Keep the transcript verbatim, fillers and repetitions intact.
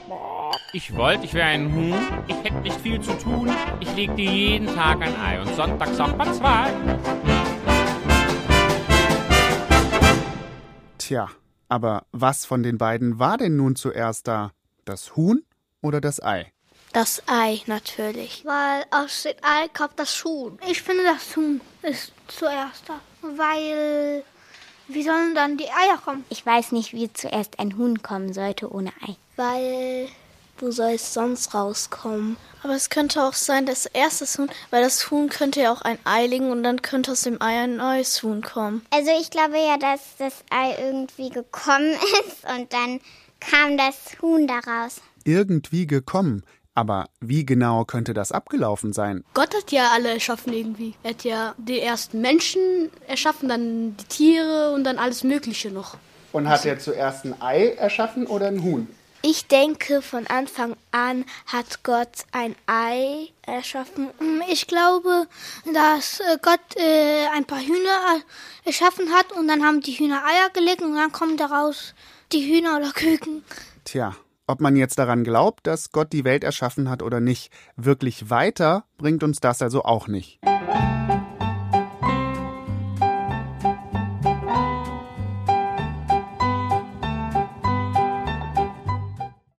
Ich wollte, ich wäre ein Huhn, ich hätte nicht viel zu tun. Ich legte jeden Tag ein Ei und sonntags auch mal zwei. Tja, aber was von den beiden war denn nun zuerst da? Das Huhn oder das Ei? Das Ei natürlich. Weil aus dem Ei kommt das Huhn. Ich finde, das Huhn ist zuerst da. Weil, wie sollen dann die Eier kommen? Ich weiß nicht, wie zuerst ein Huhn kommen sollte ohne Ei. Weil, wo soll es sonst rauskommen? Aber es könnte auch sein, dass erst das Huhn, weil das Huhn könnte ja auch ein Ei legen und dann könnte aus dem Ei ein neues Huhn kommen. Also ich glaube ja, dass das Ei irgendwie gekommen ist und dann kam das Huhn daraus. Irgendwie gekommen. Aber wie genau könnte das abgelaufen sein? Gott hat ja alle erschaffen irgendwie. Er hat ja die ersten Menschen erschaffen, dann die Tiere und dann alles Mögliche noch. Und hat er zuerst ein Ei erschaffen oder ein Huhn? Ich denke, von Anfang an hat Gott ein Ei erschaffen. Ich glaube, dass Gott äh, ein paar Hühner erschaffen hat und dann haben die Hühner Eier gelegt und dann kommen daraus die Hühner oder Küken. Tja, ob man jetzt daran glaubt, dass Gott die Welt erschaffen hat oder nicht, wirklich weiter bringt uns das also auch nicht.